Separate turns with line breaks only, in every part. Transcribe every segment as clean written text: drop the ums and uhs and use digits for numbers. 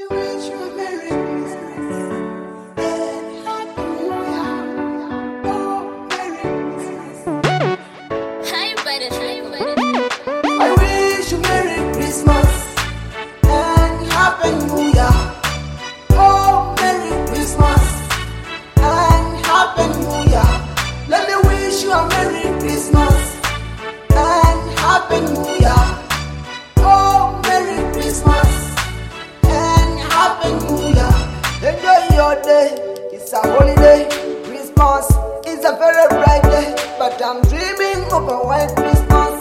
wish you a Merry Christmas and Happy New Year. Oh, Merry Christmas. I wish you Merry Christmas and Happy New Year. Oh, Merry Christmas and Happy New Year. Let me wish you a Merry Christmas and Happy New Year. Oh, Merry Christmas and Happy New Year. Enjoy your day, it's a holiday. Christmas is a very bright day, but I'm dreaming of a white Christmas.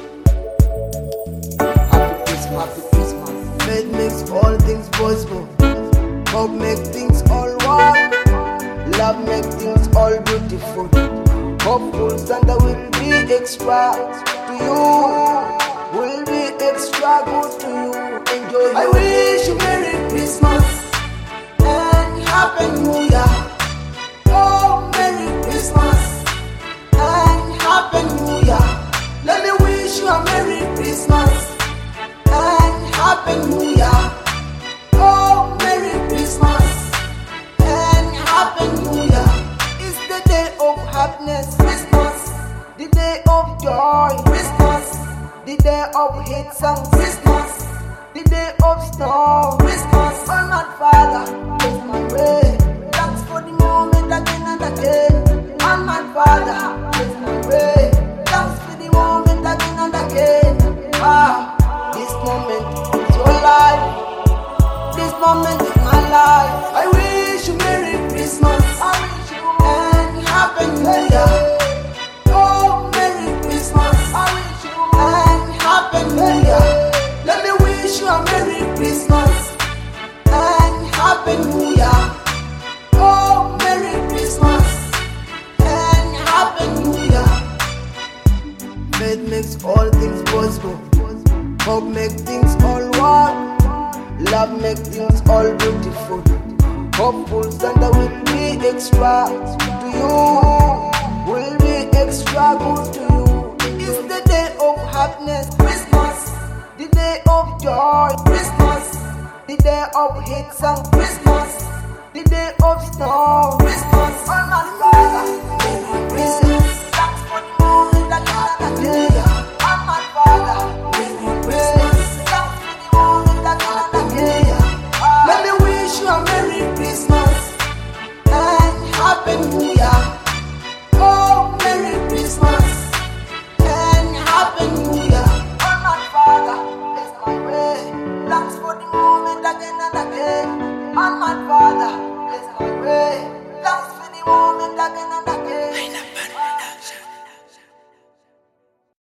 Happy Christmas, Happy Christmas. Faith makes all things possible. Hope makes things all work. Love makes things all beautiful. Hopeful Santa will be extra to you. Will be extra good to you. Enjoy. I wish you Merry Christmas and Happy New Year. Oh, Merry Christmas and Happy New Year. Let me wish you a Merry Christmas and Happy New Year. Oh, Merry Christmas and Happy New Year. It's the day of happiness, Christmas. The day of joy, Christmas. The day of hits and Christmas. The day of snow, Christmas. Almighty Father, bless my way. Thanks for the moment again and again. Almighty Father, bless my way. Thanks for the moment again and again. This moment is your life. This moment is my life. I wish you Merry Christmas. I wish you and Happy New Year. Oh, Merry Christmas. I wish you and Happy New Year. Let me wish you a Merry Christmas and Happy New Year. Oh, Merry Christmas and Happy New Year. Faith makes all things possible. Hope makes things all work. Love makes things all beautiful. Hopeful Santa will be extra to you. Will be extra good to you. It's the day of happiness, Christmas. The day of joy, Christmas. The day of hits and Christmas. The day of snow, Christmas. Almighty Father, Merry Christmas. Thanks for the moment again and again.